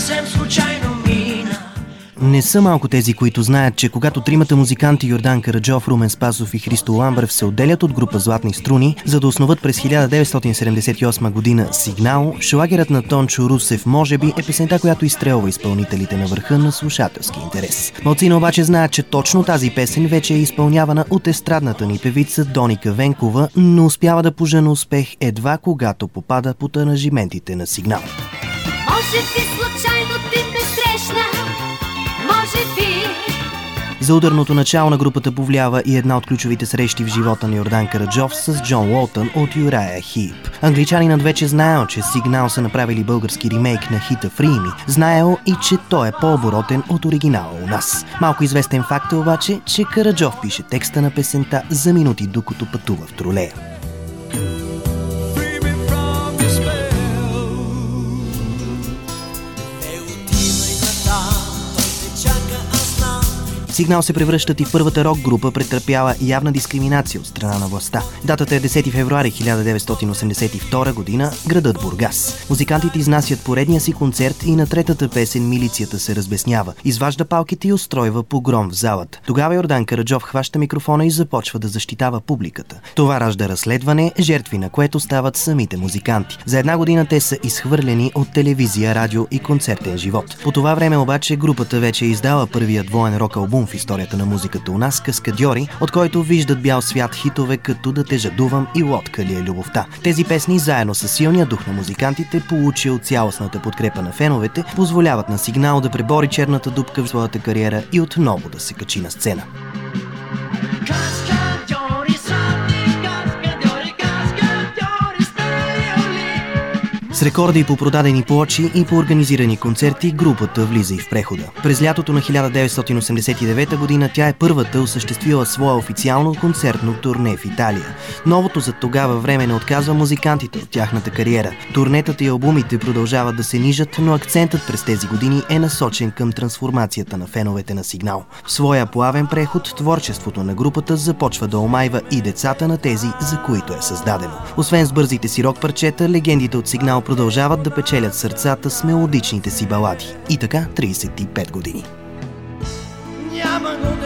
съвсем случайно мина. Не са малко тези, които знаят, че когато тримата музиканти Йордан Караджов, Румен Спасов и Христо Ламбрев се отделят от група Златни струни, за да основат през 1978 година Сигнал, шлагерът на Тончо Русев може би е песента, която изстрелва изпълнителите на върха на слушателски интерес. Малцина обаче знаят, че точно тази песен вече е изпълнявана от естрадната ни певица Доника Венкова, но успява да пожена успех едва когато попада под аранжиментите на Сигнал. Може би случайно ти ме срещна, може би. За ударното начало на групата повлиява и една от ключовите срещи в живота на Йордан Караджов с Джон Уолтън от Юрая Хип. Англичанинът вече знаел, че Сигнал са направили български ремейк на хита Free Me. Знаел и, че той е по-оборотен от оригинала у нас. Малко известен факт е обаче, че Караджов пише текста на песента за минути, докато пътува в тролея. Сигнал се превръщат и в първата рок-група, претърпяла явна дискриминация от страна на властта. Датата е 10 февруари 1982 година, градът Бургас. Музикантите изнасят поредния си концерт и на третата песен милицията се разбеснява. Изважда палките и устройва погром в залата. Тогава Йордан Караджов хваща микрофона и започва да защитава публиката. Това ражда разследване, жертви на което стават самите музиканти. За една година те са изхвърлени от телевизия, радио и концертен живот. По това време обаче групата вече е издала първият двоен рок-албум в историята на музиката у нас, Каскадьори, от който виждат бял свят хитове като Да те жадувам и Лодка ли е любовта. Тези песни, заедно с силния дух на музикантите, получил цялостната подкрепа на феновете, позволяват на Сигнал да пребори черната дупка в своята кариера и отново да се качи на сцена. С рекорди по продадени плочи и по организирани концерти, групата влиза и в прехода. През лятото на 1989 година тя е първата осъществила своя официално концертно турне в Италия. Новото за тогава време не отказва музикантите от тяхната кариера. Турнетата и албумите продължават да се нижат, но акцентът през тези години е насочен към трансформацията на феновете на Сигнал. В своя плавен преход творчеството на групата започва да омайва и децата на тези, за които е създадено. Освен с бързите си рок парчета, легендите от Сигнал продължават да печелят сърцата с мелодичните си балади. И така 35 години. Няма